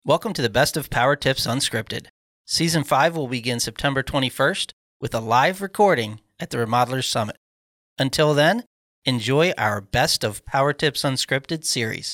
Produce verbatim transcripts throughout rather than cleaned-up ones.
Welcome to the Best of Power Tips Unscripted. Season five will begin September twenty-first with a live recording at the Remodelers Summit. Until then, enjoy our Best of Power Tips Unscripted series.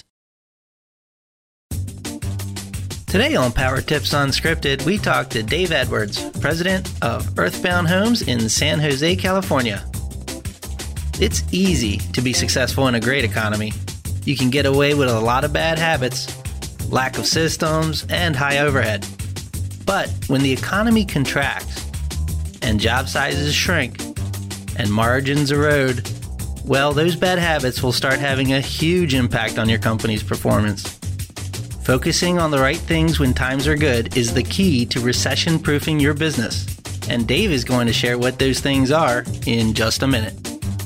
Today on Power Tips Unscripted, we talk to Dave Edwards, president of Earthbound Homes in San Jose, California. It's easy to be successful in a great economy. You can get away with a lot of bad habits, lack of systems, and high overhead. But when the economy contracts and job sizes shrink and margins erode, well, those bad habits will start having a huge impact on your company's performance. Focusing on the right things when times are good is the key to recession-proofing your business. And Dave is going to share what those things are in just a minute.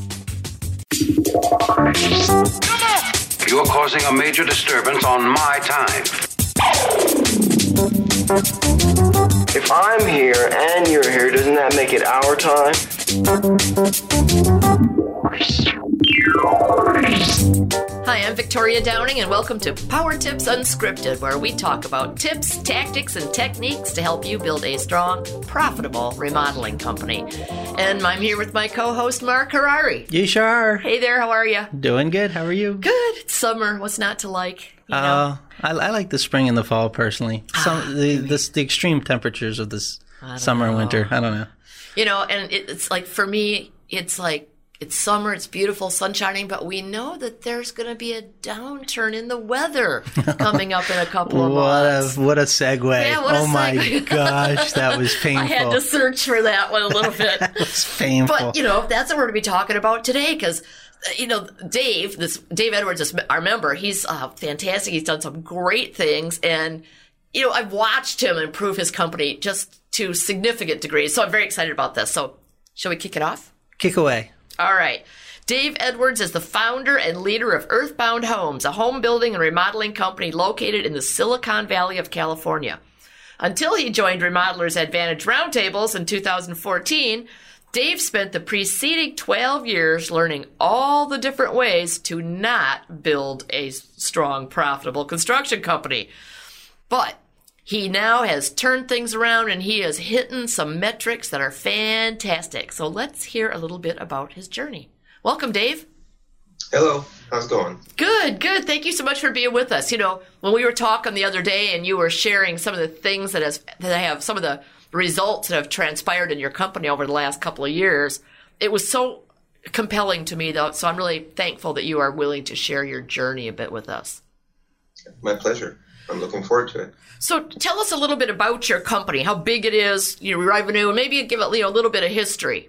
You're causing a major disturbance on my time. If I'm here and you're here, doesn't that make it our time? Hi, I'm Victoria Downing, and welcome to Power Tips Unscripted, where we talk about tips, tactics, and techniques to help you build a strong, profitable remodeling company. And I'm here with my co-host, Mark Harari. You sure are. Hey there, how are you? Doing good. How are you? Good. It's summer. What's not to like? You know? Uh, I, I like the spring and the fall, personally. Some Ah, the, the the extreme temperatures of this summer and know. winter. I don't know. You know, and it, it's like, for me, it's like, it's summer, it's beautiful, sun shining, but we know that there's going to be a downturn in the weather coming up in a couple of What months. a what a segue! Yeah, what a oh my segue. gosh, that was painful. I had to search for that one a little bit. That was painful. But, you know, that's what we're going to be talking about today, because, you know, Dave, this Dave Edwards is our member. He's uh, fantastic. He's done some great things. And, you know, I've watched him improve his company just to significant degrees. So I'm very excited about this. So shall we kick it off? Kick away. All right. Dave Edwards is the founder and leader of Earthbound Homes, a home building and remodeling company located in the Silicon Valley of California. Until he joined Remodelers Advantage Roundtables in two thousand fourteen, Dave spent the preceding twelve years learning all the different ways to not build a strong, profitable construction company. But he now has turned things around, and he is hitting some metrics that are fantastic. So let's hear a little bit about his journey. Welcome, Dave. Hello, how's it going? Good, good. Thank you so much for being with us. You know, when we were talking the other day and you were sharing some of the things that, has, that have some of the results that have transpired in your company over the last couple of years, it was so compelling to me, though. So I'm really thankful that you are willing to share your journey a bit with us. My pleasure. I'm looking forward to it. So tell us a little bit about your company, how big it is, your revenue, and maybe give it, you know, a little bit of history.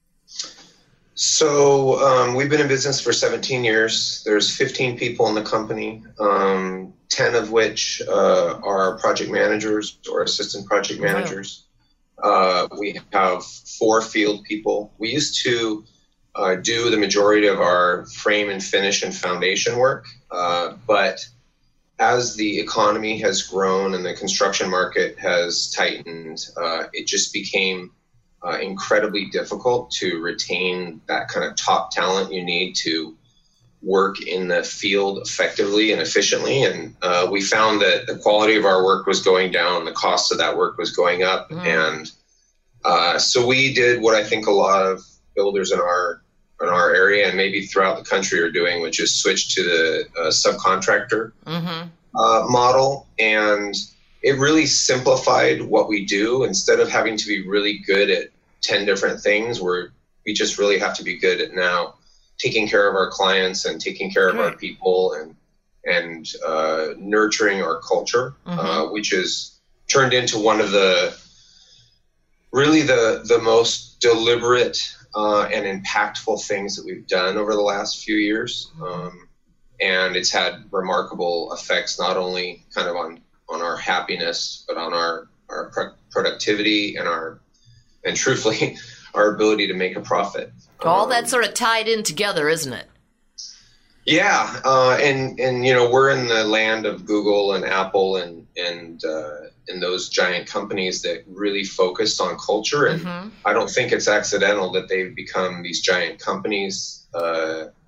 So um, we've been in business for seventeen years. There's fifteen people in the company, um, ten of which uh, are project managers or assistant project managers. Uh, we have four field people. We used to uh, do the majority of our frame and finish and foundation work, uh, but as the economy has grown and the construction market has tightened, uh, it just became uh, incredibly difficult to retain that kind of top talent you need to work in the field effectively and efficiently. And uh, we found that the quality of our work was going down, the cost of that work was going up. Mm. And uh, so we did what I think a lot of builders in our in our area and maybe throughout the country are doing, which is switch to the uh, subcontractor mm-hmm. uh, model. And it really simplified what we do. Instead of having to be really good at ten different things, where we just really have to be good at now taking care of our clients and taking care of right. our people and and uh, nurturing our culture, mm-hmm. uh, which has turned into one of the really the the most deliberate Uh, and impactful things that we've done over the last few years. Um, and it's had remarkable effects, not only kind of on, on our happiness, but on our, our pro- productivity and our, and truthfully, our ability to make a profit. All um, that sort of tied in together, isn't it? Yeah. Uh, and, and, you know, we're in the land of Google and Apple and, and, uh, and those giant companies that really focused on culture. And mm-hmm. I don't think it's accidental that they've become these giant companies. Uh,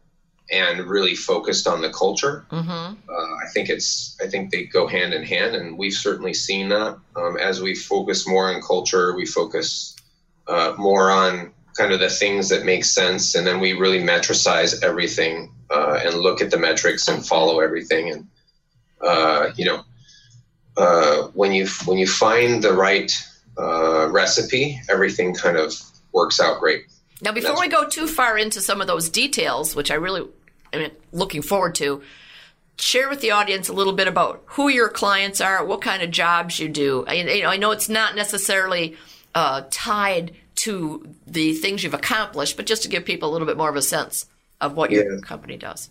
and really focused on the culture. Mm-hmm. Uh, I think it's I think they go hand in hand, and we've certainly seen that. Um, as we focus more on culture, we focus uh, more on kind of the things that make sense, and then we really metricize everything uh, and look at the metrics and follow everything. And uh, you know, uh, when you when you find the right uh, recipe, everything kind of works out great. Now, before we go too far into some of those details, which I really am looking forward to, share with the audience a little bit about who your clients are, what kind of jobs you do. I, you know, I know it's not necessarily uh, tied to the things you've accomplished, but just to give people a little bit more of a sense of what your yeah. company does.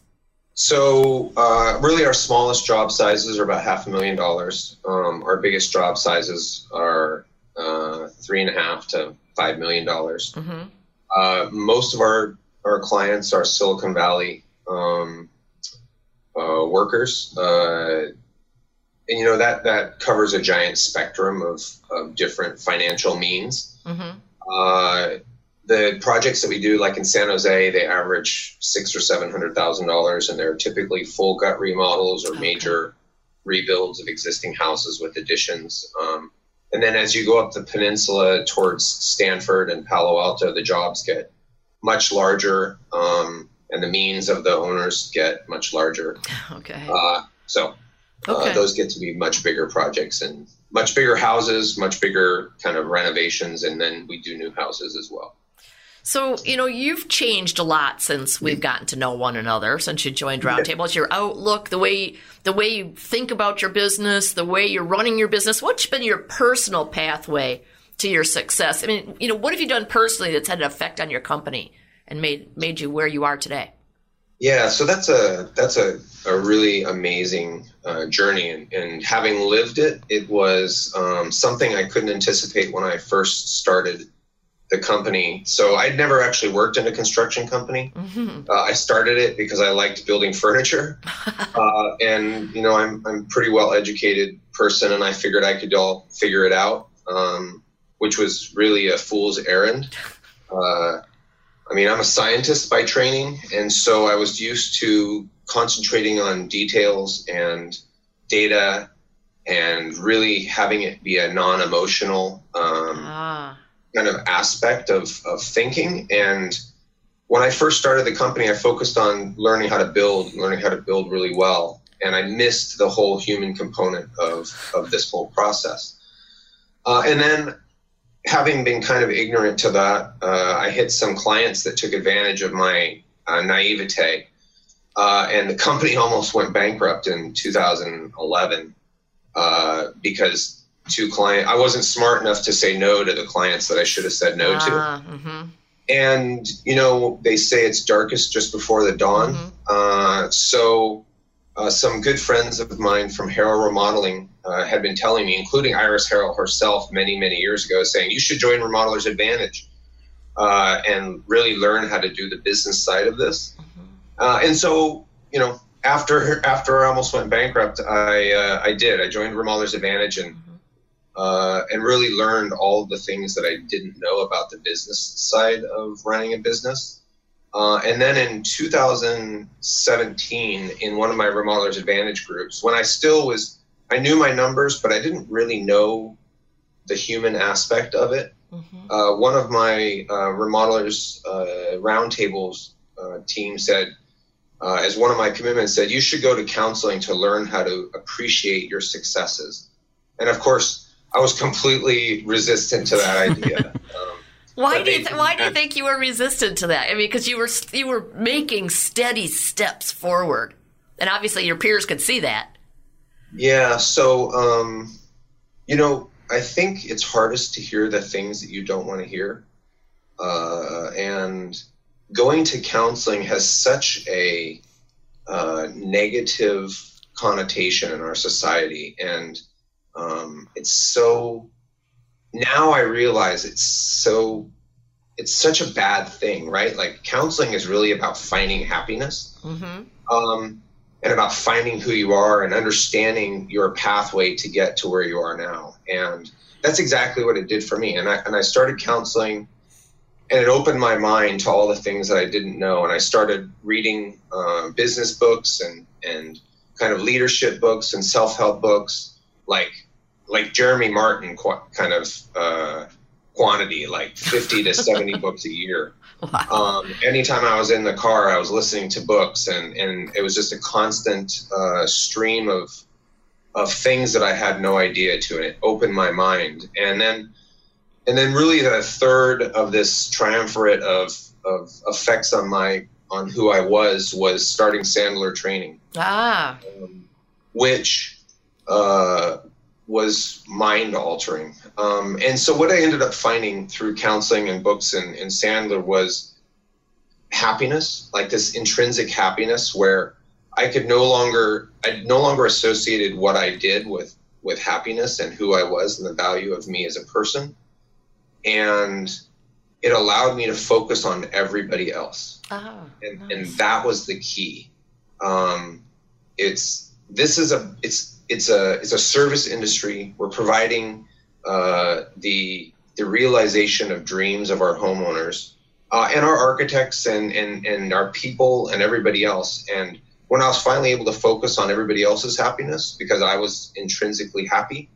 So uh, really our smallest job sizes are about half a million dollars. Um, our biggest job sizes are uh, three and a half to five million dollars. Mm-hmm. Uh, most of our, our clients are Silicon Valley um, uh, workers. Uh, and, you know, that, that covers a giant spectrum of, of different financial means. Mm-hmm. Uh, the projects that we do, like in San Jose, they average six or seven hundred thousand dollars, and they're typically full gut remodels or okay. major rebuilds of existing houses with additions. Um, and then as you go up the peninsula towards Stanford and Palo Alto, the jobs get much larger, um, and the means of the owners get much larger. Okay. Uh, so uh, okay. those get to be much bigger projects and much bigger houses, much bigger kind of renovations, and then we do new houses as well. So, you know, you've changed a lot since we've gotten to know one another, since you joined Roundtable. It's your outlook, the way the way you think about your business, the way you're running your business. What's been your personal pathway to your success? I mean, you know, what have you done personally that's had an effect on your company and made made you where you are today? Yeah, so that's a that's a, a really amazing uh, journey, and, and having lived it, it was um, something I couldn't anticipate when I first started the company. So I'd never actually worked in a construction company. Mm-hmm. Uh, I started it because I liked building furniture, uh, and you know I'm I'm a pretty well educated person, and I figured I could all figure it out, um, which was really a fool's errand. Uh, I mean, I'm a scientist by training, and so I was used to concentrating on details and data and really having it be a non-emotional um, ah. kind of aspect of, of thinking. And when I first started the company, I focused on learning how to build, learning how to build really well. And I missed the whole human component of, of this whole process. Uh, and then having been kind of ignorant to that, uh, I hit some clients that took advantage of my uh, naivete. Uh, and the company almost went bankrupt in two thousand eleven uh, because two client, I wasn't smart enough to say no to the clients that I should have said no to. Uh, mm-hmm. And, you know, they say it's darkest just before the dawn. Mm-hmm. Uh, so uh, some good friends of mine from Harrell Remodeling uh, had been telling me, including Iris Harrell herself many, many years ago, saying, you should join Remodeler's Advantage uh, and really learn how to do the business side of this. Mm-hmm. Uh, and so, you know, after after I almost went bankrupt, I uh, I did. I joined Remodeler's Advantage and mm-hmm. uh, and really learned all of the things that I didn't know about the business side of running a business. Uh, and then in two thousand seventeen, in one of my Remodeler's Advantage groups, when I still was, I knew my numbers, but I didn't really know the human aspect of it. Mm-hmm. Uh, one of my uh, Remodelers uh, Roundtables uh, team said, Uh, as one of my commitments said, you should go to counseling to learn how to appreciate your successes. And of course, I was completely resistant to that idea. Um, why do you th- Why do you think you were resistant to that? I mean, because you were you were making steady steps forward, and obviously your peers could see that. Yeah. So, um, you know, I think it's hardest to hear the things that you don't want to hear, uh, and going to counseling has such a uh, negative connotation in our society. And um, it's so, now I realize it's so, it's such a bad thing, right? Like counseling is really about finding happiness mm-hmm. um, and about finding who you are and understanding your pathway to get to where you are now. And that's exactly what it did for me. And I, and I started counseling and it opened my mind to all the things that I didn't know. And I started reading uh, business books and, and kind of leadership books and self-help books, like like Jeremy Martin qu- kind of uh, quantity, like fifty to seventy books a year. Wow. Um, anytime I was in the car, I was listening to books, and, and it was just a constant uh, stream of of things that I had no idea to, and it opened my mind. And then and then really the third of this triumvirate of of effects on my on who I was was starting Sandler Training, Ah. um, which uh, was mind altering. Um, and so what I ended up finding through counseling and books and, and Sandler was happiness, like this intrinsic happiness where I could no longer, I no longer associated what I did with, with happiness and who I was and the value of me as a person. And it allowed me to focus on everybody else. Oh, and, nice. and that was the key. Um, it's, this is a, it's, it's a, it's a service industry. We're providing uh, the, the realization of dreams of our homeowners uh, and our architects and, and, and our people and everybody else. And when I was finally able to focus on everybody else's happiness because I was intrinsically happy,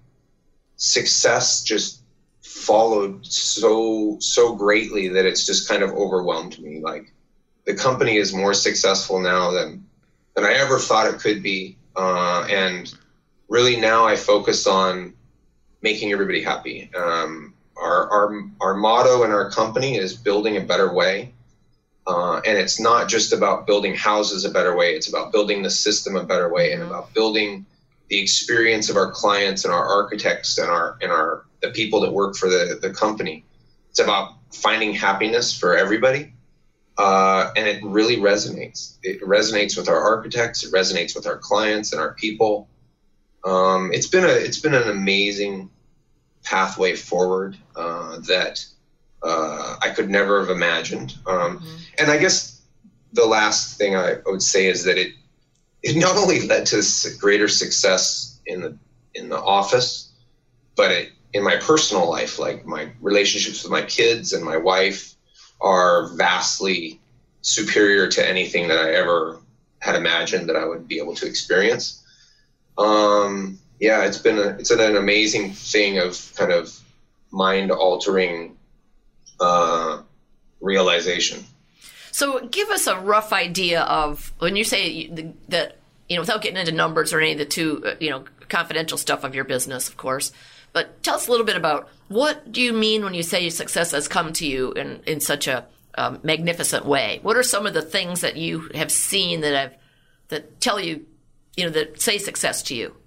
success just followed so, so greatly that it's just kind of overwhelmed me. Like, the company is more successful now than, than I ever thought it could be. Uh, and really now I focus on making everybody happy. Um, our, our, our motto in our company is building a better way. Uh, and it's not just about building houses a better way. It's about building the system a better way and about building the experience of our clients and our architects and our, and our, the people that work for the, the company. It's about finding happiness for everybody. Uh, and it really resonates. It resonates with our architects. It resonates with our clients and our people. Um, it's been a, it's been an amazing pathway forward uh, that uh, I could never have imagined. Um, mm-hmm. And I guess the last thing I would say is that it, it not only led to greater success in the in the office, but it, in my personal life, like my relationships with my kids and my wife are vastly superior to anything that I ever had imagined that I would be able to experience. Um, yeah, it's been a, it's been an amazing thing of kind of mind altering uh, realization. So give us a rough idea of when you say that, you know, without getting into numbers or any of the too, you know, confidential stuff of your business, of course, but tell us a little bit about what do you mean when you say success has come to you in, in such a um, magnificent way? What are some of the things that you have seen that have, that tell you, you know, that say success to you?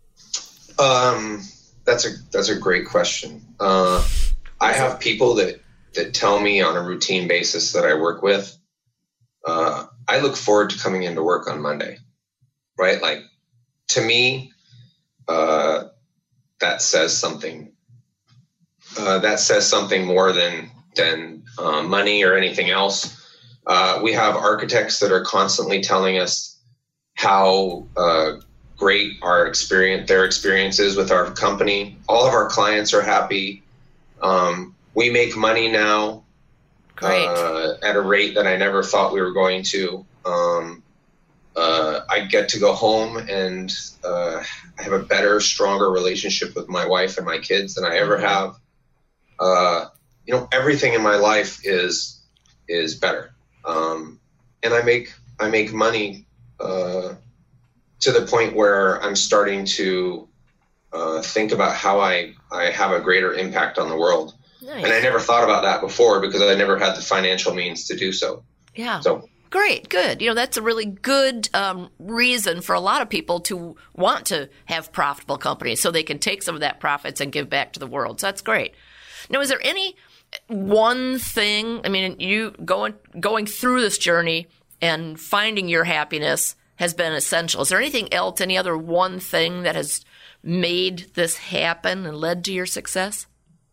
Um, that's a, that's a great question. Uh, I have people that, that tell me on a routine basis that I work with, uh, I look forward to coming into work on Monday, right? Like, to me, uh, that says something. Uh, that says something more than than uh, money or anything else. Uh, we have architects that are constantly telling us how uh, great our experience, their experiences with our company. All of our clients are happy. Um, we make money now uh, at a rate that I never thought we were going to. Um, uh, I get to go home and uh, I have a better, stronger relationship with my wife and my kids than I ever have. Uh, you know, everything in my life is is better, um, and I make I make money uh, to the point where I'm starting to uh, think about how I, I have a greater impact on the world. Nice. And I never thought about that before because I never had the financial means to do so. Yeah. So. Great, good. You know, that's a really good um, reason for a lot of people to want to have profitable companies so they can take some of that profits and give back to the world. So that's great. Now, is there any one thing, I mean, you going going through this journey and finding your happiness has been essential. Is there anything else, any other one thing that has made this happen and led to your success?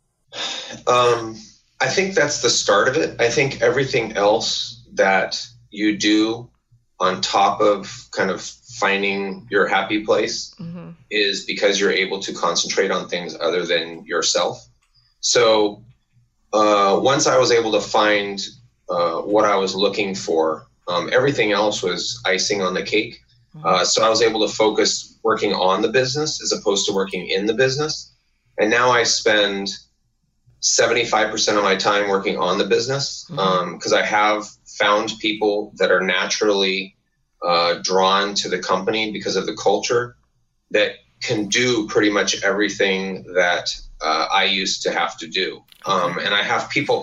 Um, I think that's the start of it. I think everything else that you do on top of kind of finding your happy place mm-hmm. is because you're able to concentrate on things other than yourself. So uh, once I was able to find uh, what I was looking for, um, everything else was icing on the cake. Uh, so I was able to focus working on the business as opposed to working in the business. And now I spend seventy-five percent of my time working on the business because um, I have found people that are naturally uh, drawn to the company because of the culture that can do pretty much everything that uh, I used to have to do. Um, and I have people,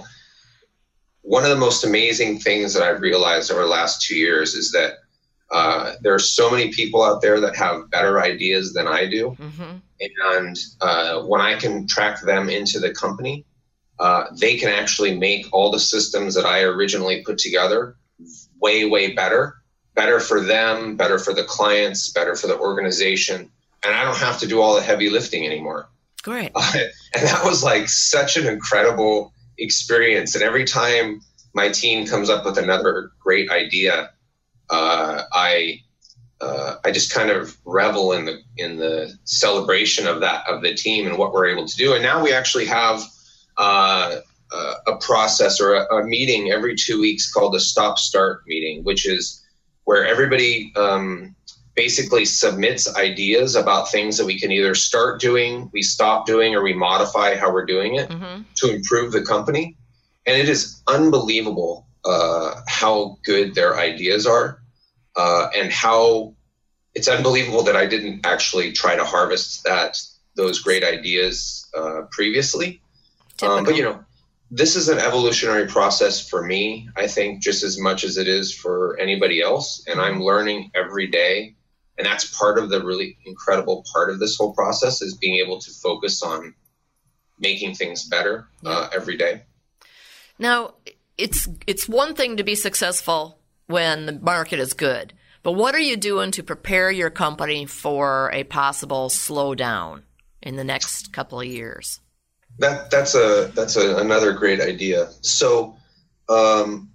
one of the most amazing things that I've realized over the last two years is that uh, there are so many people out there that have better ideas than I do. Mm-hmm. And uh, when I can track them into the company, uh, they can actually make all the systems that I originally put together way, way better, better for them, better for the clients, better for the organization. And I don't have to do all the heavy lifting anymore. Great. Uh, and that was like such an incredible experience. And every time my team comes up with another great idea, uh, I uh, I just kind of revel in the in the celebration of that, of the team and what we're able to do. And now we actually have uh, uh, a process or a, a meeting every two weeks called the Stop Start meeting, which is where everybody um, basically submits ideas about things that we can either start doing, we stop doing, or we modify how we're doing it mm-hmm. to improve the company. And it is unbelievable uh, how good their ideas are uh, and how it's unbelievable that I didn't actually try to harvest that those great ideas uh, previously. Um, but, you know, this is an evolutionary process for me, I think, just as much as it is for anybody else. And I'm learning every day. And that's part of the really incredible part of this whole process, is being able to focus on making things better uh, every day. Now, it's it's one thing to be successful when the market is good, but what are you doing to prepare your company for a possible slowdown in the next couple of years? That that's a that's a, another great idea. So, um,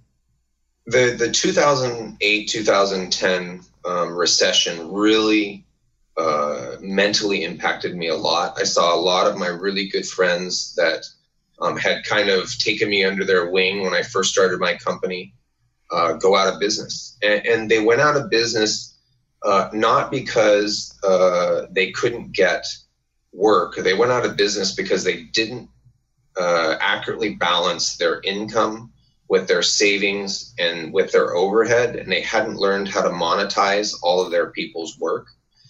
the the two thousand eight two thousand ten um, recession really uh, mentally impacted me a lot. I saw a lot of my really good friends that um, had kind of taken me under their wing when I first started my company uh, go out of business, and, and they went out of business uh, not because uh, they couldn't get work. They went out of business because they didn't uh, accurately balance their income with their savings and with their overhead, and they hadn't learned how to monetize all of their people's work.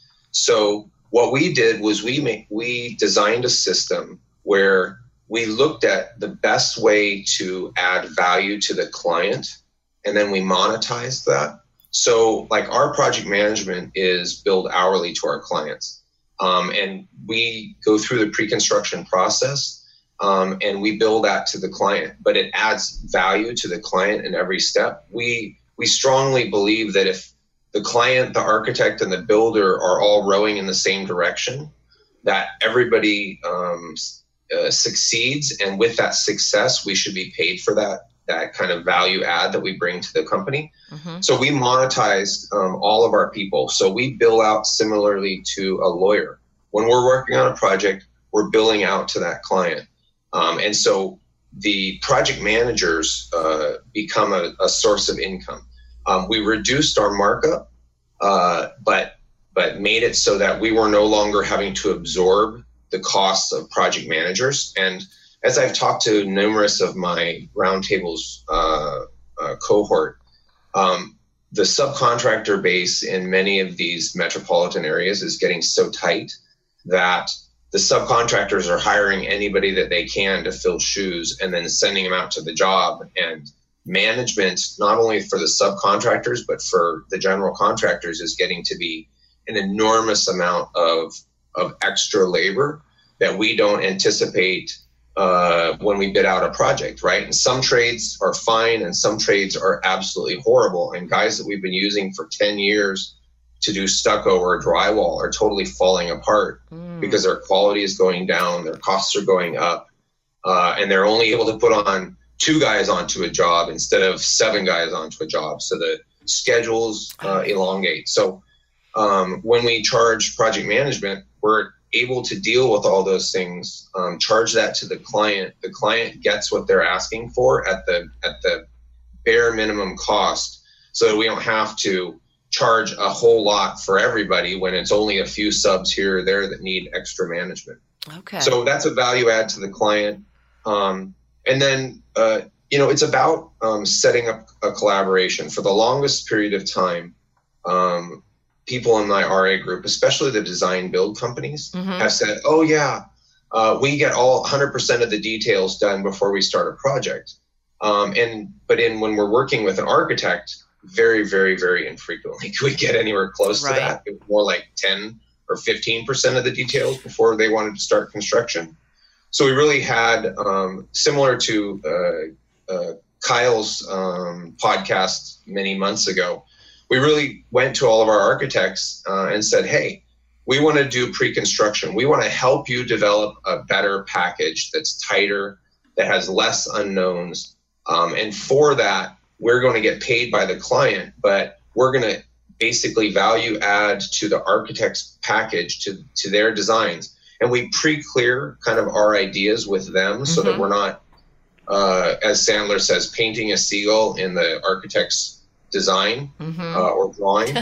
So what we did was we made, we designed a system where we looked at the best way to add value to the client, and then we monetized that. So like our project management is billed hourly to our clients. Um, and we go through the pre-construction process um, and we bill that to the client, but it adds value to the client in every step. We we strongly believe that if the client, the architect, and the builder are all rowing in the same direction, that everybody um, uh, succeeds. And with that success, we should be paid for that that kind of value add that we bring to the company. Mm-hmm. So we monetized um, all of our people. So we bill out similarly to a lawyer. When we're working on a project, we're billing out to that client. Um, and so the project managers uh, become a, a source of income. Um, we reduced our markup, uh, but but made it so that we were no longer having to absorb the costs of project managers. And as I've talked to numerous of my roundtables uh, uh, cohort, um, the subcontractor base in many of these metropolitan areas is getting so tight that the subcontractors are hiring anybody that they can to fill shoes and then sending them out to the job. And management, not only for the subcontractors, but for the general contractors, is getting to be an enormous amount of, of extra labor that we don't anticipate uh, when we bid out a project, right? And some trades are fine and some trades are absolutely horrible. And guys that we've been using for ten years to do stucco or drywall are totally falling apart mm. because their quality is going down, their costs are going up, uh, and they're only able to put on two guys onto a job instead of seven guys onto a job. So the schedules uh, elongate. So um, when we charge project management, we're able to deal with all those things, um, charge that to the client, the client gets what they're asking for at the at the bare minimum cost, so that we don't have to charge a whole lot for everybody when it's only a few subs here or there that need extra management. Okay. So that's a value add to the client. Um, and then, uh, you know, it's about um, setting up a collaboration. For the longest period of time, um, people in my R A group, especially the design build companies, mm-hmm. have said, oh, yeah, uh, we get all one hundred percent of the details done before we start a project. Um, and but in when we're working with an architect, very, very, very infrequently could we get anywhere close right. to that. It was more like ten or fifteen percent of the details before they wanted to start construction. So we really had, um, similar to uh, uh, Kyle's um, podcast many months ago, we really went to all of our architects uh, and said, hey, we want to do pre-construction. We want to help you develop a better package that's tighter, that has less unknowns. Um, and for that, we're going to get paid by the client, but we're going to basically value add to the architect's package, to, to their designs. And we pre-clear kind of our ideas with them mm-hmm. so that we're not, uh, as Sandler says, painting a seagull in the architect's design mm-hmm. uh, or drawing.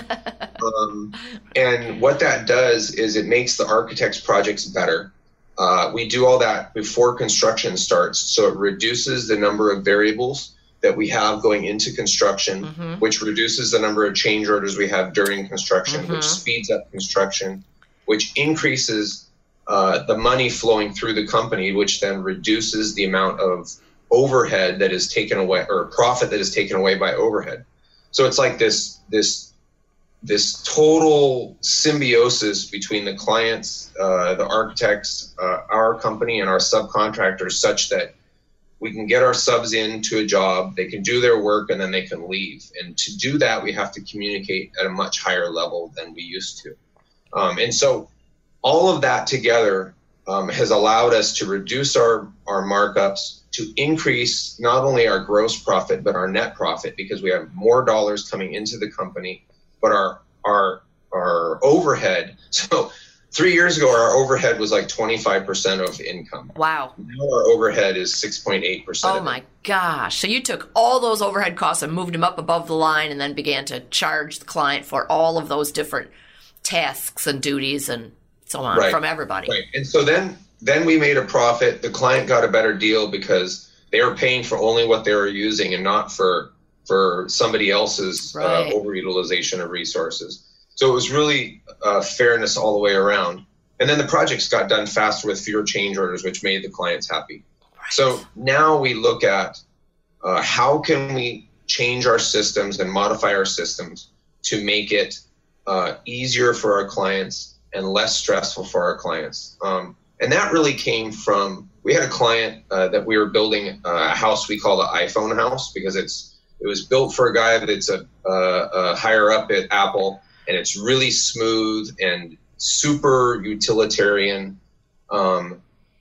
um, and what that does is it makes the architect's projects better. Uh, we do all that before construction starts, so it reduces the number of variables that we have going into construction, mm-hmm. which reduces the number of change orders we have during construction, mm-hmm. which speeds up construction, which increases uh, the money flowing through the company, which then reduces the amount of overhead that is taken away, or profit that is taken away by overhead. So it's like this this this total symbiosis between the clients, uh, the architects, uh, our company, and our subcontractors, such that we can get our subs into a job, they can do their work, and then they can leave. And to do that, we have to communicate at a much higher level than we used to. Um, and so all of that together um, has allowed us to reduce our, our markups, to increase not only our gross profit, but our net profit, because we have more dollars coming into the company, but our our our overhead. So three years ago, our overhead was like twenty-five percent of income. Wow. Now our overhead is six point eight percent. Oh, my gosh. So you took all those overhead costs and moved them up above the line and then began to charge the client for all of those different tasks and duties and so on right. from everybody. Right. And so then, then we made a profit. The client got a better deal because they were paying for only what they were using and not for for somebody else's right. uh, overutilization of resources. So it was really uh, fairness all the way around. And then the projects got done faster with fewer change orders, which made the clients happy. Right. So now we look at uh, how can we change our systems and modify our systems to make it uh, easier for our clients and less stressful for our clients. Um, and that really came from, we had a client uh, that we were building a house we call the iPhone house, because it's it was built for a guy that's a, uh, a higher up at Apple, and it's really smooth and super utilitarian, um,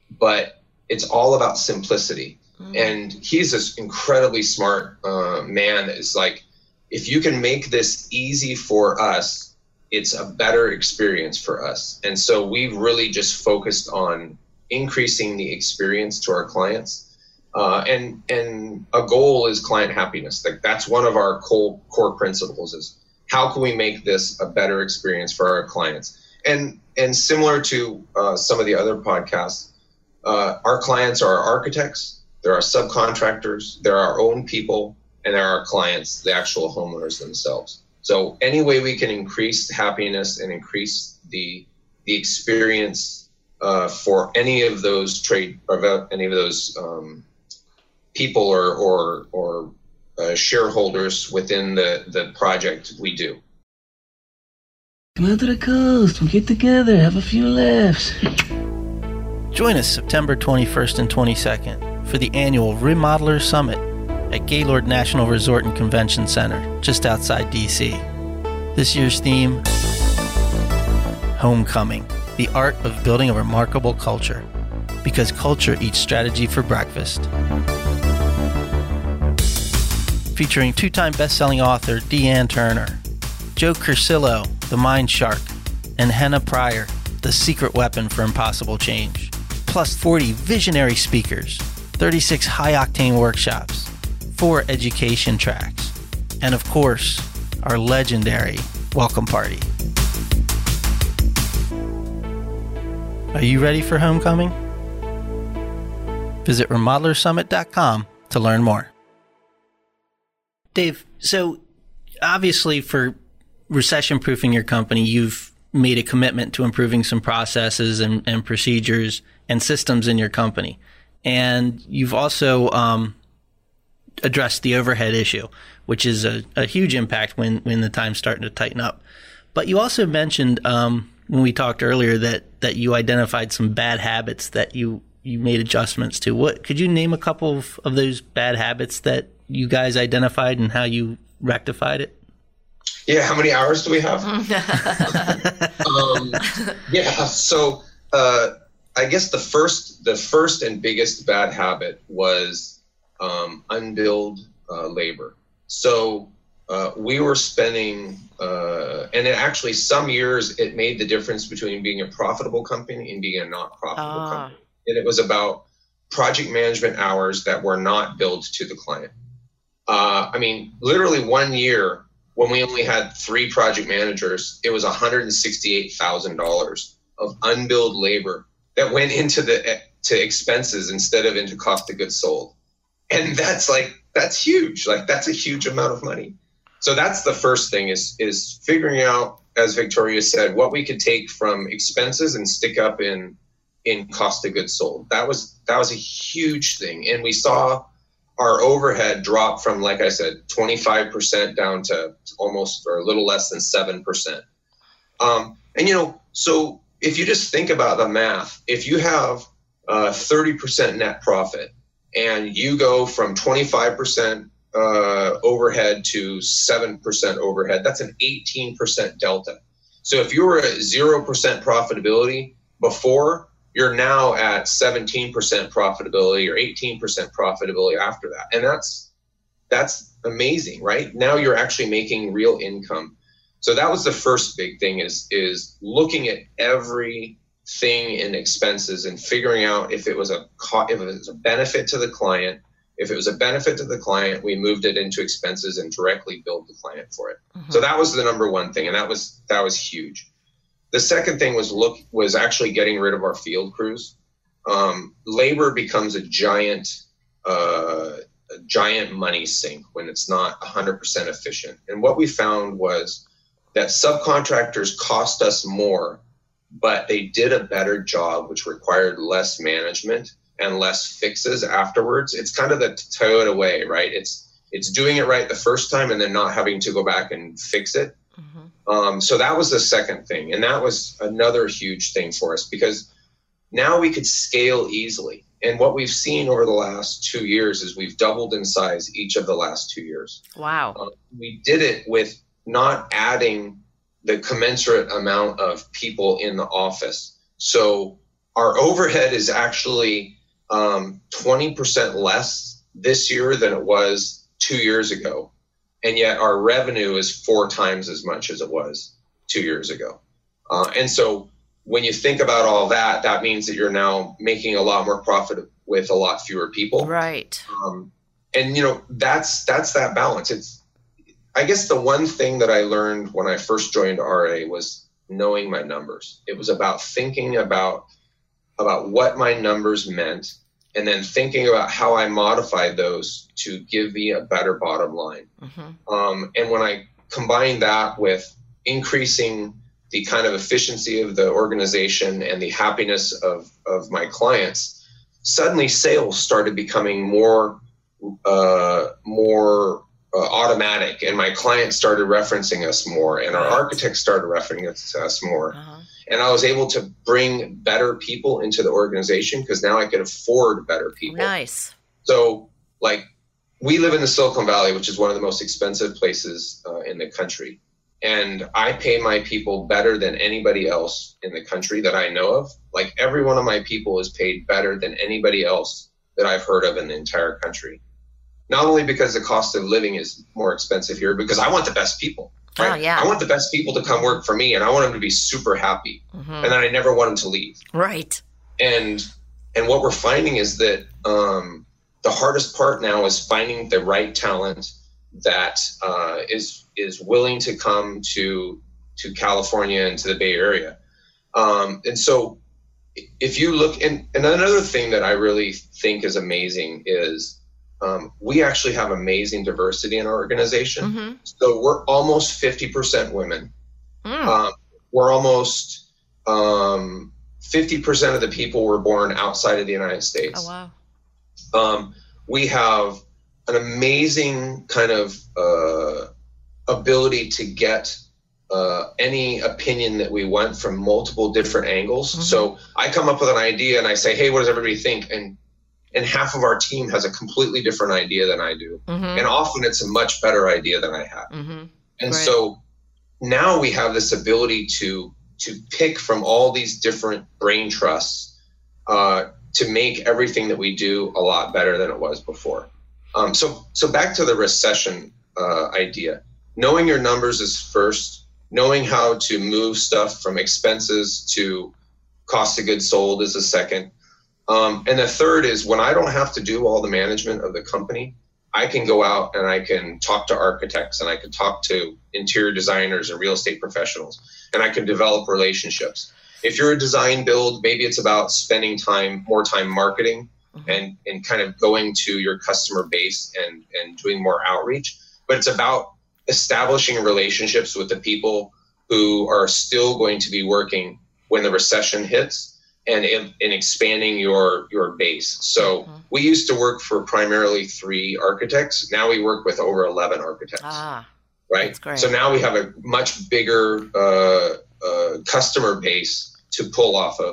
but it's all about simplicity. Mm. And he's this incredibly smart uh, man that is like, if you can make this easy for us, it's a better experience for us. And so we've really just focused on increasing the experience to our clients. Uh, and and a goal is client happiness. Like that's one of our core, core principles is, how can we make this a better experience for our clients? And and similar to uh, some of the other podcasts, uh, our clients are our architects, they're our subcontractors, they're our own people, and they're our clients, the actual homeowners themselves. So any way we can increase happiness and increase the the experience uh, for any of those trade or any of those um, people or or or Uh, shareholders within the, the project, we do. Come out to the coast, we'll get together, have a few laughs. Join us September twenty-first and twenty-second for the annual Remodeler Summit at Gaylord National Resort and Convention Center, just outside D C. This year's theme, Homecoming, the art of building a remarkable culture, because culture eats strategy for breakfast. Featuring two-time best-selling author Deanne Turner, Joe Cursillo, the Mind Shark, and Henna Pryor, the secret weapon for impossible change. Plus forty visionary speakers, thirty-six high-octane workshops, four education tracks, and of course, our legendary welcome party. Are you ready for homecoming? Visit remodeler summit dot com to learn more. Dave, so obviously for recession-proofing your company, you've made a commitment to improving some processes and, and procedures and systems in your company. And you've also um, addressed the overhead issue, which is a, a huge impact when, when the time's starting to tighten up. But you also mentioned um, when we talked earlier that, that you identified some bad habits that you, you made adjustments to. What could you name a couple of, of those bad habits that you guys identified and how you rectified it? Yeah, how many hours do we have? um, yeah, so uh, I guess the first, the first and biggest bad habit was um, unbilled uh, labor. So uh, we were spending, uh, and it actually some years it made the difference between being a profitable company and being a not profitable ah. company. And it was about project management hours that were not billed to the client. Uh, I mean, literally one year when we only had three project managers, it was one hundred sixty-eight thousand dollars of unbilled labor that went into the to expenses instead of into cost of goods sold. And that's like, that's huge. Like that's a huge amount of money. So that's the first thing is, is figuring out, as Victoria said, what we could take from expenses and stick up in, in cost of goods sold. That was, that was a huge thing. And we saw our overhead drop from, like I said, twenty-five percent down to almost or a little less than seven percent. Um, and, you know, so if you just think about the math, if you have uh, thirty percent net profit and you go from twenty-five percent uh, overhead to seven percent overhead, that's an eighteen percent delta. So if you were at zero percent profitability before, you're now at seventeen percent profitability or eighteen percent profitability after that. And that's, that's amazing, right? Now you're actually making real income. So that was the first big thing is, is looking at everything in expenses and figuring out if it was a, if it was a benefit to the client. If it was a benefit to the client, we moved it into expenses and directly billed the client for it. Mm-hmm. So that was the number one thing. And that was, that was huge. The second thing was look was actually getting rid of our field crews. Um, labor becomes a giant, uh, a giant money sink when it's not one hundred percent efficient. And what we found was that subcontractors cost us more, but they did a better job, which required less management and less fixes afterwards. It's kind of the Toyota way, right? It's it's doing it right the first time and then not having to go back and fix it. Mm-hmm. Um, so that was the second thing. And that was another huge thing for us because now we could scale easily. And what we've seen over the last two years is we've doubled in size each of the last two years. Wow. Uh, we did it with not adding the commensurate amount of people in the office. So our overhead is actually um, twenty percent less this year than it was two years ago. And yet our revenue is four times as much as it was two years ago. Uh, and so when you think about all that, that means that you're now making a lot more profit with a lot fewer people. Right. Um, and, you know, that's that's that balance. It's, I guess the one thing that I learned when I first joined R A was knowing my numbers. It was about thinking about, about what my numbers meant and then thinking about how I modified those to give me a better bottom line. Mm-hmm. Um, and when I combined that with increasing the kind of efficiency of the organization and the happiness of, of my clients, suddenly sales started becoming more, uh, more uh, automatic, and my clients started referencing us more, and our architects started referencing us more. Uh-huh. And I was able to bring better people into the organization because now I could afford better people. Nice. So, like, we live in the Silicon Valley, which is one of the most expensive places uh, in the country. And I pay my people better than anybody else in the country that I know of. Like, every one of my people is paid better than anybody else that I've heard of in the entire country. Not only because the cost of living is more expensive here, because I want the best people. Right? Oh, yeah. I want the best people to come work for me, and I want them to be super happy. Mm-hmm. And then I never want them to leave. Right. And and what we're finding is that um, the hardest part now is finding the right talent that uh, is is willing to come to to California and to the Bay Area. Um, and so if you look, and, and another thing that I really think is amazing is um, we actually have amazing diversity in our organization. Mm-hmm. So we're almost fifty percent women. Mm. Um, we're almost um, fifty percent of the people were born outside of the United States. Oh, wow. Um, we have an amazing kind of uh, ability to get uh, any opinion that we want from multiple different angles. Mm-hmm. So I come up with an idea and I say, hey, what does everybody think? And and half of our team has a completely different idea than I do. Mm-hmm. And often it's a much better idea than I have. Mm-hmm. And right. so now we have this ability to to pick from all these different brain trusts uh, to make everything that we do a lot better than it was before. Um, so so back to the recession uh, idea. Knowing your numbers is first. Knowing how to move stuff from expenses to cost of goods sold is a second. Um, and the third is when I don't have to do all the management of the company, I can go out and I can talk to architects and I can talk to interior designers and real estate professionals, and I can develop relationships. If you're a design build, maybe it's about spending time, more time marketing mm-hmm. and, and kind of going to your customer base and, and doing more outreach. But it's about establishing relationships with the people who are still going to be working when the recession hits, and in, in expanding your your base. So mm-hmm. we used to work for primarily three architects. Now we work with over eleven architects. Ah, right. That's great. So now we have a much bigger uh, uh, customer base to pull off of,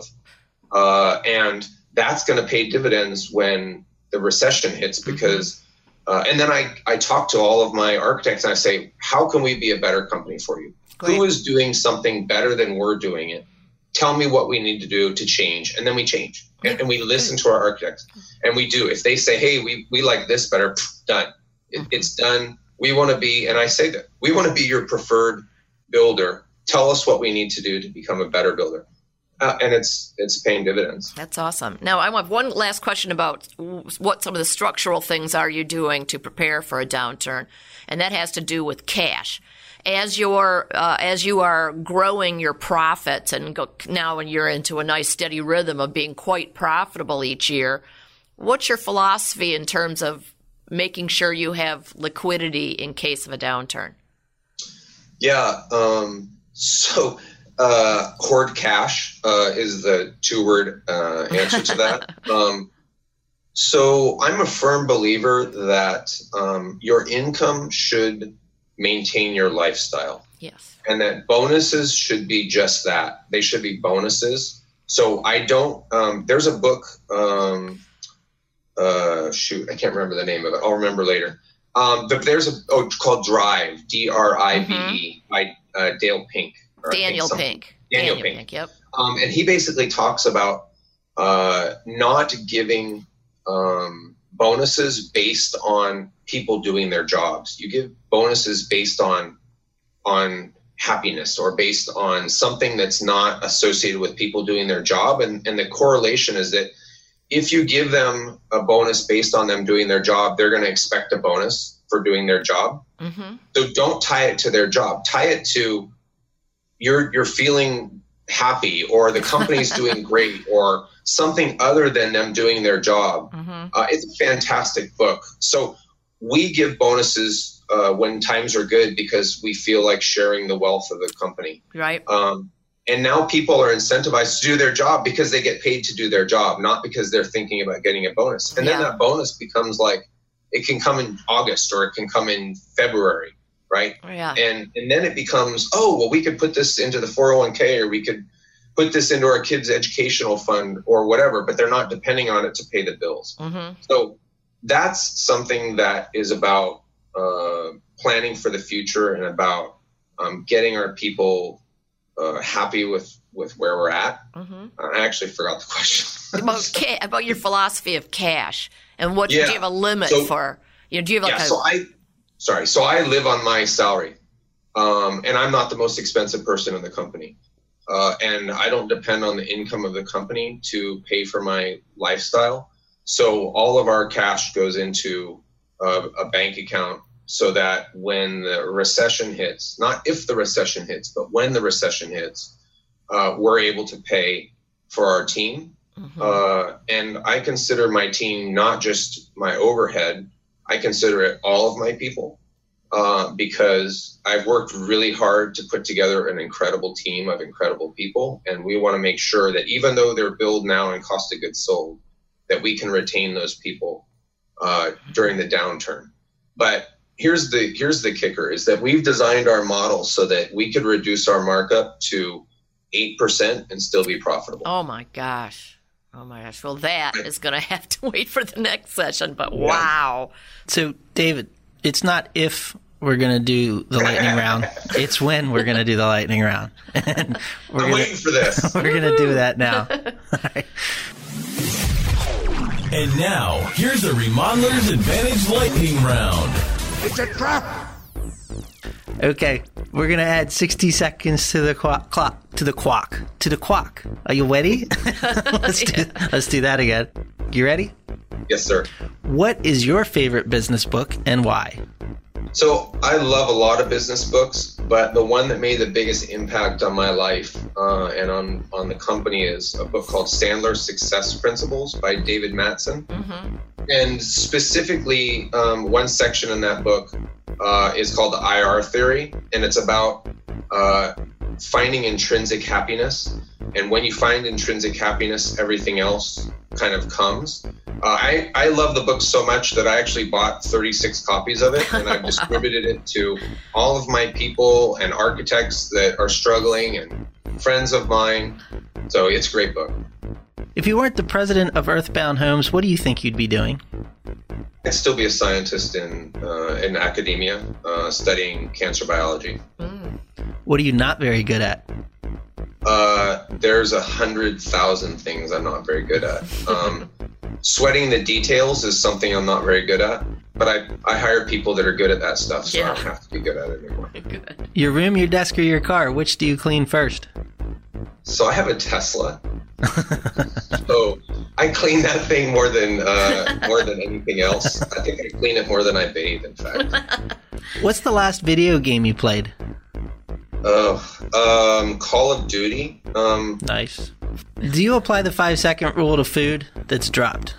uh, and that's going to pay dividends when the recession hits. Because, mm-hmm. uh, and then I I talk to all of my architects and I say, how can we be a better company for you? Great. Who is doing something better than we're doing it? Tell me what we need to do to change. And then we change. And, and we listen to our architects. And we do. If they say, hey, we, we like this better, pff, done. It, it's done. We want to be, and I say that, we want to be your preferred builder. Tell us what we need to do to become a better builder. Uh, and it's it's paying dividends. That's awesome. Now, I want one last question about what some of the structural things are you doing to prepare for a downturn. And that has to do with cash. As you're uh, as you are growing your profits and go, now when you're into a nice steady rhythm of being quite profitable each year, what's your philosophy in terms of making sure you have liquidity in case of a downturn? Yeah, um, so uh, hoard cash uh, is the two-word uh, answer to that. um, so I'm a firm believer that um, your income should maintain your lifestyle. Yes. And that bonuses should be just that. They should be bonuses. So I don't, um, there's a book, um, uh, shoot, I can't remember the name of it. I'll remember later. Um, but there's a, oh, it's called Drive, D R I V E, mm-hmm. by uh, Dale Pink. Daniel Pink. Daniel, Daniel Pink. Pink, yep. Um, and he basically talks about uh, not giving um, bonuses based on people doing their jobs. You give bonuses based on on happiness or based on something that's not associated with people doing their job. And, and the correlation is that if you give them a bonus based on them doing their job, they're going to expect a bonus for doing their job. Mm-hmm. So don't tie it to their job. Tie it to you're you're feeling happy, or the company's doing great, or something other than them doing their job. Mm-hmm. Uh, it's a fantastic book. So we give bonuses uh, when times are good because we feel like sharing the wealth of the company. Right. Um, and now people are incentivized to do their job because they get paid to do their job, not because they're thinking about getting a bonus. And yeah. then that bonus becomes like, it can come in August or it can come in February, right? Oh, yeah. And and then it becomes, oh, well, we could put this into the four oh one k, or we could put this into our kids' educational fund or whatever, but they're not depending on it to pay the bills. Mm-hmm. So that's something that is about uh, planning for the future and about um, getting our people uh, happy with, with where we're at. Mm-hmm. I actually forgot the question. about ca- about your philosophy of cash and what yeah. do you have a limit so, for? You know, do you have like yeah, a? So I, sorry, so I live on my salary. Um, and I'm not the most expensive person in the company. Uh, and I don't depend on the income of the company to pay for my lifestyle. So all of our cash goes into uh, a bank account so that when the recession hits, not if the recession hits, but when the recession hits, uh, we're able to pay for our team. Mm-hmm. Uh, and I consider my team not just my overhead, I consider it all of my people. Uh, because I've worked really hard to put together an incredible team of incredible people. And we want to make sure that even though they're billed now and cost of goods sold, that we can retain those people uh, during the downturn. But here's the here's the kicker, is that we've designed our model so that we could reduce our markup to eight percent and still be profitable. Oh, my gosh. Oh, my gosh. Well, that is going to have to wait for the next session. But wow. So, David, it's not if we're going to do the lightning round. It's when we're going to do the lightning round. And we're I'm gonna, waiting for this. We're going to do that now. All right. And now, here's the Remodeler's Advantage lightning round. It's a trap! Okay, we're going to add sixty seconds to the clock, clock to the quack, to the quack. Are you ready? let's, yeah. do, let's do that again. You ready? Yes, sir. What is your favorite business book and why? So I love a lot of business books, but the one that made the biggest impact on my life uh, and on, on the company is a book called Sandler's Success Principles by David Mattson. Mm-hmm. And specifically, um, one section in that book uh, is called the I R theory, and it's about uh, finding intrinsic happiness. And when you find intrinsic happiness, everything else kind of comes. Uh, I, I love the book so much that I actually bought thirty-six copies of it, and I've distributed it to all of my people and architects that are struggling and friends of mine. So it's a great book. If you weren't the president of Earthbound Homes, what do you think you'd be doing? I'd still be a scientist in uh, in academia, uh, studying cancer biology. Mm. What are you not very good at? Uh, there's a hundred thousand things I'm not very good at. Um, sweating the details is something I'm not very good at, but I, I hire people that are good at that stuff, so yeah. I don't have to be good at it anymore. Good. Your room, your desk, or your car, which do you clean first? So I have a Tesla. So I clean that thing more than uh, more than anything else. I think I clean it more than I bathe, in fact. What's the last video game you played? Uh, um, Call of Duty. Um, nice. Do you apply the five second rule to food that's dropped?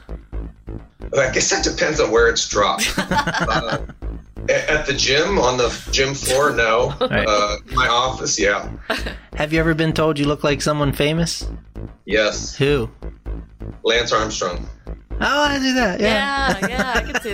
I guess that depends on where it's dropped. uh, at the gym, on the gym floor, no. Right. Uh, my office, yeah. Have you ever been told you look like someone famous? Yes. Who? Lance Armstrong. Oh, I do that. Yeah, yeah, yeah I can see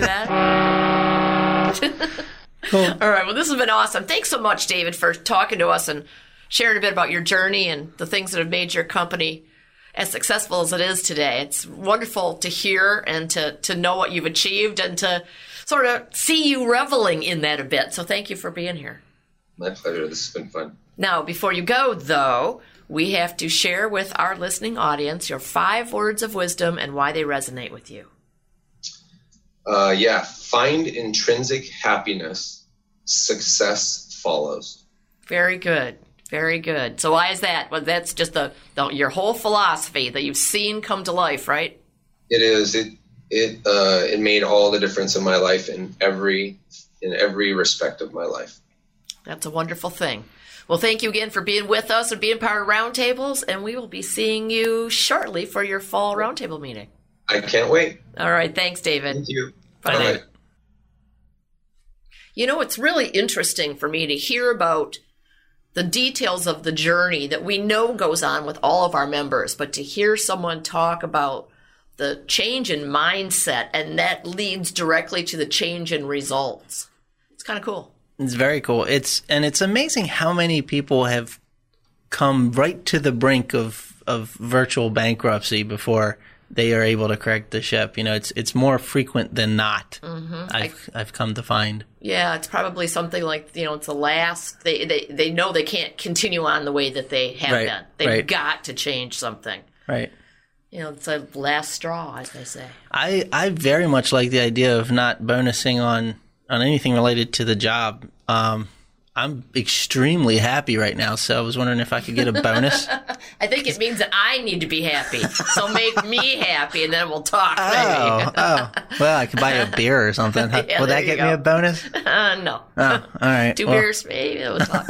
that. Cool. All right. Well, this has been awesome. Thanks so much, David, for talking to us and sharing a bit about your journey and the things that have made your company as successful as it is today. It's wonderful to hear and to, to know what you've achieved and to sort of see you reveling in that a bit. So thank you for being here. My pleasure. This has been fun. Now, before you go, though, we have to share with our listening audience your five words of wisdom and why they resonate with you. Uh, yeah, find intrinsic happiness. Success follows. Very good. Very good. So why is that? Well, that's just the, the your whole philosophy that you've seen come to life, right? It is. It it uh, it made all the difference in my life in every in every respect of my life. That's a wonderful thing. Well, thank you again for being with us and being part of Roundtables, and we will be seeing you shortly for your fall Roundtable meeting. I can't wait. All right. Thanks, David. Thank you. Bye. Bye. You know, it's really interesting for me to hear about the details of the journey that we know goes on with all of our members, but to hear someone talk about the change in mindset, and that leads directly to the change in results. It's kind of cool. It's very cool. It's and it's amazing how many people have come right to the brink of, of virtual bankruptcy before they are able to correct the ship. You know, it's it's more frequent than not. Mm-hmm. I've I, I've come to find. Yeah, it's probably something like, you know, it's the last. They they, they know they can't continue on the way that they have right, been. They've right. got to change something. Right. You know, it's a last straw, as they say. I, I very much like the idea of not bonusing on, on anything related to the job. Um, I'm extremely happy right now, so I was wondering if I could get a bonus. I think it means that I need to be happy. So make me happy, and then we'll talk. Oh, Maybe. oh. Well, I could buy you a beer or something. Yeah, Will there that you get go. me a bonus? Uh, no. Oh, all right. Two Well, beers, maybe. We'll talk.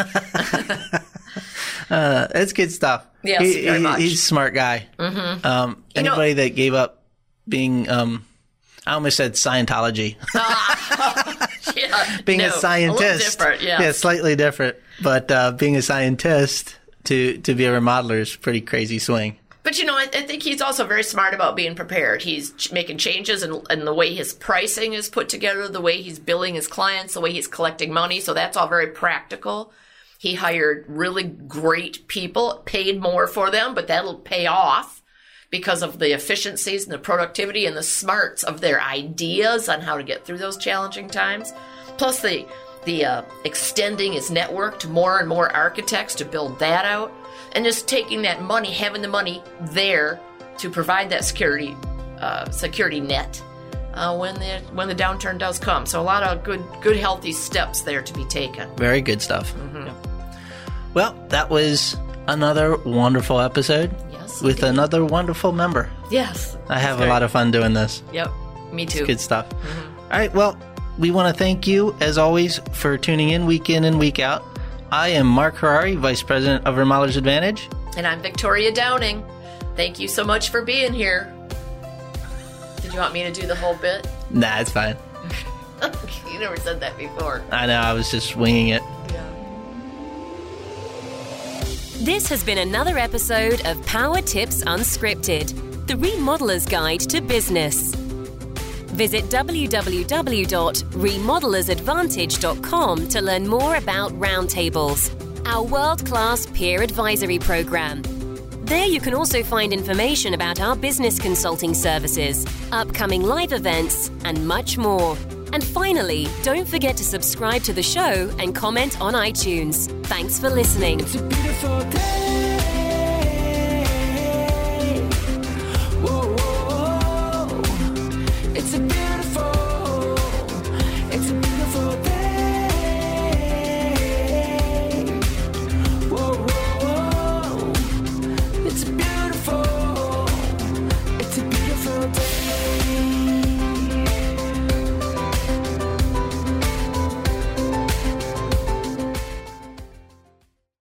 Uh, it's good stuff. Yes, He- very he- much. He's a smart guy. Mm-hmm. Um, You know- anybody that gave up being, um, I almost said Scientology. Yeah, being no, a scientist. A little different, yeah. Yeah, slightly different. But uh, being a scientist to, to be a remodeler is a pretty crazy swing. But, you know, I, I think he's also very smart about being prepared. He's ch- making changes in, in the way his pricing is put together, the way he's billing his clients, the way he's collecting money. So that's all very practical. He hired really great people, paid more for them, but that'll pay off because of the efficiencies and the productivity and the smarts of their ideas on how to get through those challenging times. Plus the the uh, extending his network to more and more architects to build that out. And just taking that money, having the money there to provide that security uh, security net uh, when the when the downturn does come. So a lot of good, good, healthy steps there to be taken. Very good stuff. Mm-hmm. Yeah. Well, that was another wonderful episode Yes, with indeed. another wonderful member. Yes, I have a lot of fun doing this. Yep, me too. Good stuff. All right. Well, we want to thank you, as always, for tuning in week in and week out. I am Mark Harari, Vice President of Remodelers Advantage. And I'm Victoria Downing. Thank you so much for being here. Did you want me to do the whole bit? Nah, it's fine. You never said that before. I know, I was just winging it. This has been another episode of Power Tips Unscripted, the Remodeler's Guide to Business. Visit w w w dot remodelers advantage dot com to learn more about Roundtables, our world-class peer advisory program. There you can also find information about our business consulting services, upcoming live events, and much more. And finally, don't forget to subscribe to the show and comment on iTunes. Thanks for listening. It's a beautiful day. Whoa, whoa, whoa. It's a beautiful, it's a beautiful day. Whoa, whoa, whoa. It's a beautiful